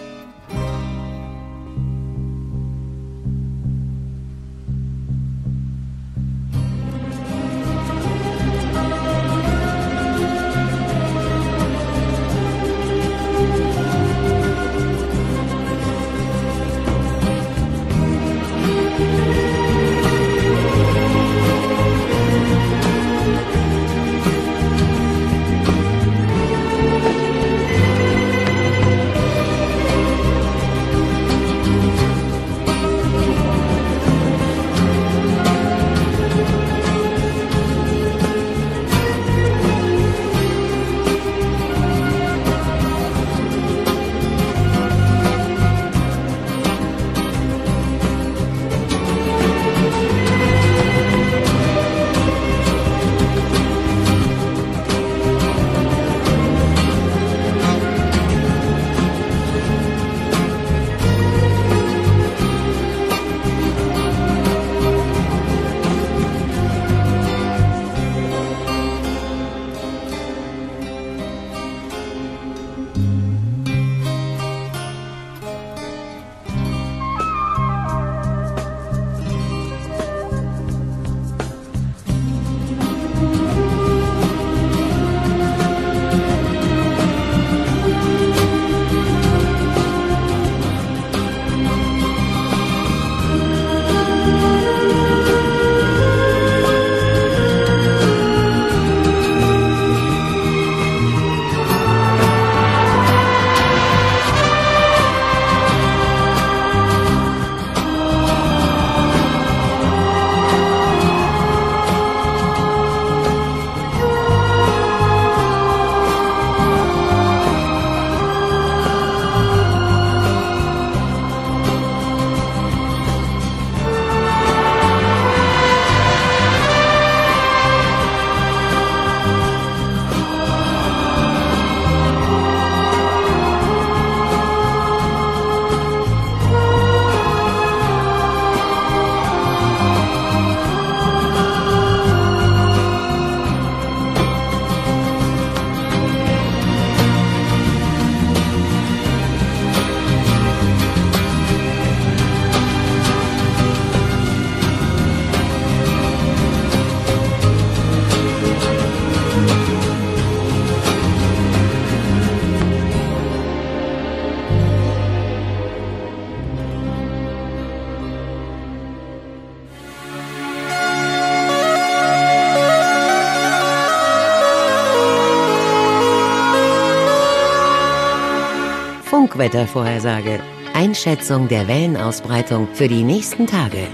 Funkwettervorhersage. Einschätzung der Wellenausbreitung für die nächsten Tage.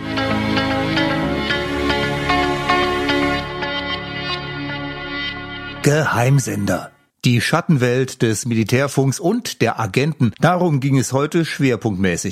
Geheimsender. Die Schattenwelt des Militärfunks und der Agenten. Darum ging es heute schwerpunktmäßig.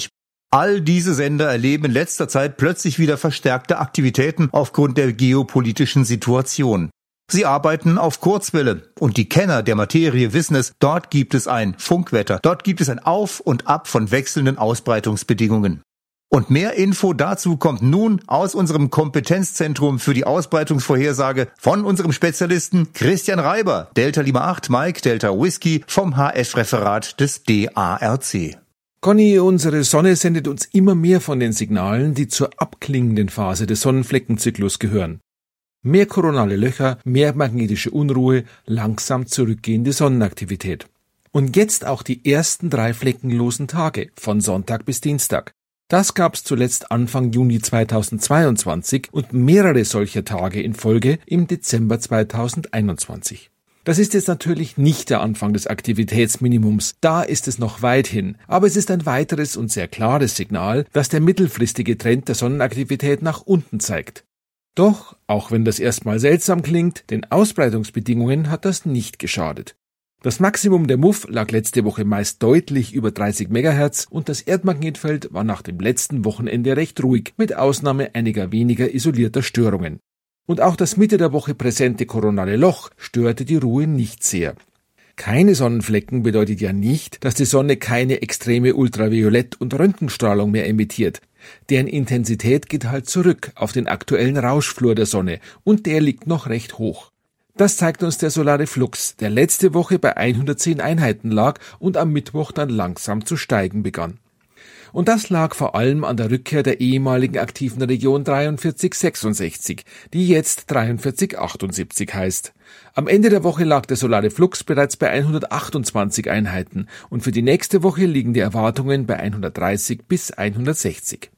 All diese Sender erleben in letzter Zeit plötzlich wieder verstärkte Aktivitäten aufgrund der geopolitischen Situation. Sie arbeiten auf Kurzwelle und die Kenner der Materie wissen es, dort gibt es ein Funkwetter, dort gibt es ein Auf und Ab von wechselnden Ausbreitungsbedingungen. Und mehr Info dazu kommt nun aus unserem Kompetenzzentrum für die Ausbreitungsvorhersage von unserem Spezialisten Christian Reiber, Delta Lima acht Mike Delta Whisky vom H F-Referat des D A R C. Conny, unsere Sonne sendet uns immer mehr von den Signalen, die zur abklingenden Phase des Sonnenfleckenzyklus gehören. Mehr koronale Löcher, mehr magnetische Unruhe, langsam zurückgehende Sonnenaktivität. Und jetzt auch die ersten drei fleckenlosen Tage, von Sonntag bis Dienstag. Das gab's zuletzt Anfang Juni zweitausendzweiundzwanzig und mehrere solcher Tage in Folge im Dezember zweitausendeinundzwanzig. Das ist jetzt natürlich nicht der Anfang des Aktivitätsminimums, da ist es noch weit hin, aber es ist ein weiteres und sehr klares Signal, dass der mittelfristige Trend der Sonnenaktivität nach unten zeigt. Doch, auch wenn das erstmal seltsam klingt, den Ausbreitungsbedingungen hat das nicht geschadet. Das Maximum der M U F lag letzte Woche meist deutlich über dreißig Megahertz und das Erdmagnetfeld war nach dem letzten Wochenende recht ruhig, mit Ausnahme einiger weniger isolierter Störungen. Und auch das Mitte der Woche präsente koronale Loch störte die Ruhe nicht sehr. Keine Sonnenflecken bedeutet ja nicht, dass die Sonne keine extreme Ultraviolett- und Röntgenstrahlung mehr emittiert. Deren Intensität geht halt zurück auf den aktuellen Rauschflur der Sonne und der liegt noch recht hoch. Das zeigt uns der Solare Flux, der letzte Woche bei hundertzehn Einheiten lag und am Mittwoch dann langsam zu steigen begann. Und das lag vor allem an der Rückkehr der ehemaligen aktiven Region dreiundvierzig sechsundsechzig, die jetzt dreiundvierzig achtundsiebzig heißt. Am Ende der Woche lag der Solare Flux bereits bei hundertachtundzwanzig Einheiten und für die nächste Woche liegen die Erwartungen bei hundertdreißig bis hundertsechzig.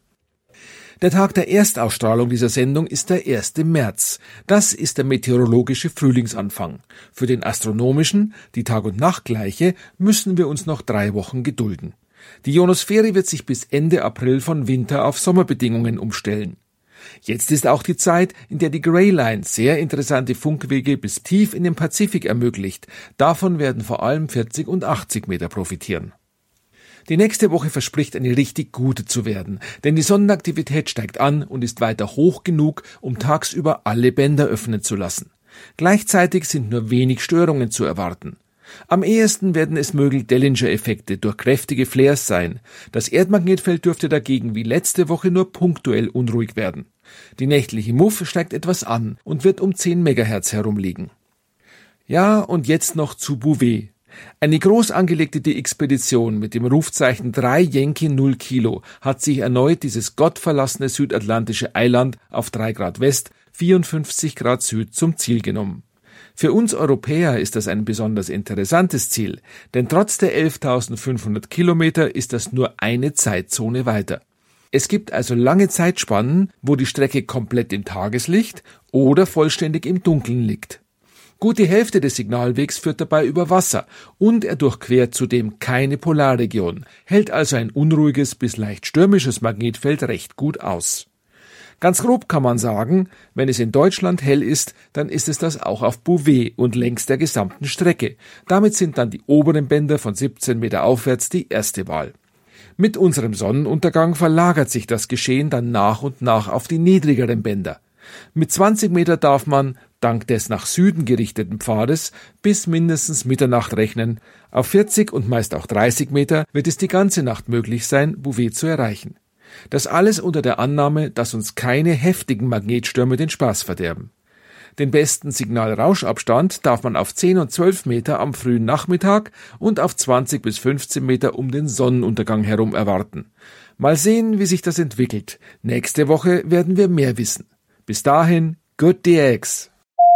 Der Tag der Erstausstrahlung dieser Sendung ist der erste März. Das ist der meteorologische Frühlingsanfang. Für den astronomischen, die Tag- und Nachtgleiche, müssen wir uns noch drei Wochen gedulden. Die Ionosphäre wird sich bis Ende April von Winter- auf Sommerbedingungen umstellen. Jetzt ist auch die Zeit, in der die Grey Line sehr interessante Funkwege bis tief in den Pazifik ermöglicht. Davon werden vor allem vierzig und achtzig Meter profitieren. Die nächste Woche verspricht eine richtig gute zu werden, denn die Sonnenaktivität steigt an und ist weiter hoch genug, um tagsüber alle Bänder öffnen zu lassen. Gleichzeitig sind nur wenig Störungen zu erwarten. Am ehesten werden es möglich Dellinger-Effekte durch kräftige Flares sein. Das Erdmagnetfeld dürfte dagegen wie letzte Woche nur punktuell unruhig werden. Die nächtliche M U F steigt etwas an und wird um zehn Megahertz herum liegen. Ja, und jetzt noch zu Bouvet. Eine groß angelegte Expedition mit dem Rufzeichen drei Yankee null Kilo hat sich erneut dieses gottverlassene südatlantische Eiland auf drei Grad West, vierundfünfzig Grad Süd zum Ziel genommen. Für uns Europäer ist das ein besonders interessantes Ziel, denn trotz der elftausendfünfhundert Kilometer ist das nur eine Zeitzone weiter. Es gibt also lange Zeitspannen, wo die Strecke komplett im Tageslicht oder vollständig im Dunkeln liegt. Gut die Hälfte des Signalwegs führt dabei über Wasser und er durchquert zudem keine Polarregion, hält also ein unruhiges bis leicht stürmisches Magnetfeld recht gut aus. Ganz grob kann man sagen, wenn es in Deutschland hell ist, dann ist es das auch auf Bouvet und längs der gesamten Strecke. Damit sind dann die oberen Bänder von siebzehn Meter aufwärts die erste Wahl. Mit unserem Sonnenuntergang verlagert sich das Geschehen dann nach und nach auf die niedrigeren Bänder. Mit zwanzig Meter darf man, dank des nach Süden gerichteten Pfades, bis mindestens Mitternacht rechnen. Auf vierzig und meist auch dreißig Meter wird es die ganze Nacht möglich sein, Bouvet zu erreichen. Das alles unter der Annahme, dass uns keine heftigen Magnetstürme den Spaß verderben. Den besten Signalrauschabstand darf man auf zehn und zwölf Meter am frühen Nachmittag und auf zwanzig bis fünfzehn Meter um den Sonnenuntergang herum erwarten. Mal sehen, wie sich das entwickelt. Nächste Woche werden wir mehr wissen. Bis dahin, good D X!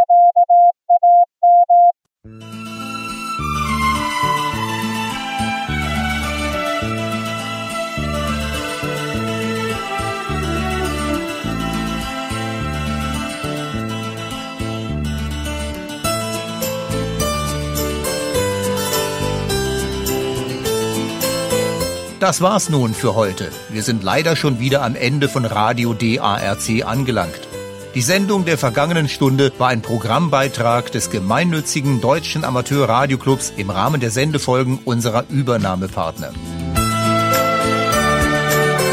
Das war's nun für heute. Wir sind leider schon wieder am Ende von Radio D A R C angelangt. Die Sendung der vergangenen Stunde war ein Programmbeitrag des gemeinnützigen Deutschen Amateur-Radioclubs im Rahmen der Sendefolgen unserer Übernahmepartner.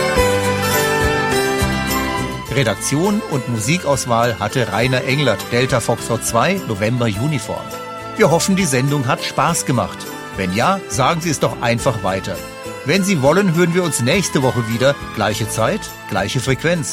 Redaktion und Musikauswahl hatte Rainer Englert, Delta Foxtrot zwei, November Uniform. Wir hoffen, die Sendung hat Spaß gemacht. Wenn ja, sagen Sie es doch einfach weiter. Wenn Sie wollen, hören wir uns nächste Woche wieder. Gleiche Zeit, gleiche Frequenz.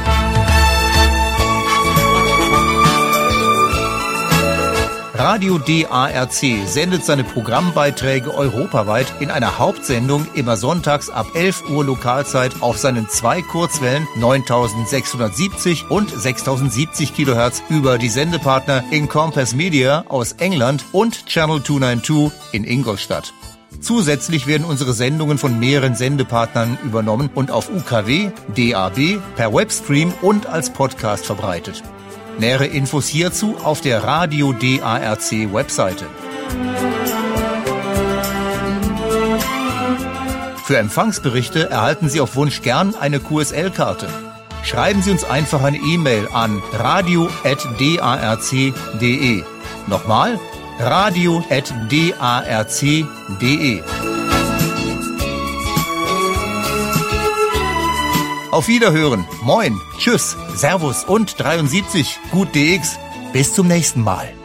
Radio D A R C sendet seine Programmbeiträge europaweit in einer Hauptsendung immer sonntags ab elf Uhr Lokalzeit auf seinen zwei Kurzwellen neuntausendsechshundertsiebzig und sechstausendsiebzig Kilohertz über die Sendepartner Encompass Media aus England und Channel zweihunderzweiundneunzig in Ingolstadt. Zusätzlich werden unsere Sendungen von mehreren Sendepartnern übernommen und auf U K W, D A B, per Webstream und als Podcast verbreitet. Nähere Infos hierzu auf der Radio D A R C Webseite. Für Empfangsberichte erhalten Sie auf Wunsch gern eine Q S L-Karte. Schreiben Sie uns einfach eine E-Mail an radio at darc punkt de. Nochmal, radio at darc punkt de. Auf Wiederhören, moin, tschüss, servus und dreiundsiebzig, gut D X. Bis zum nächsten Mal.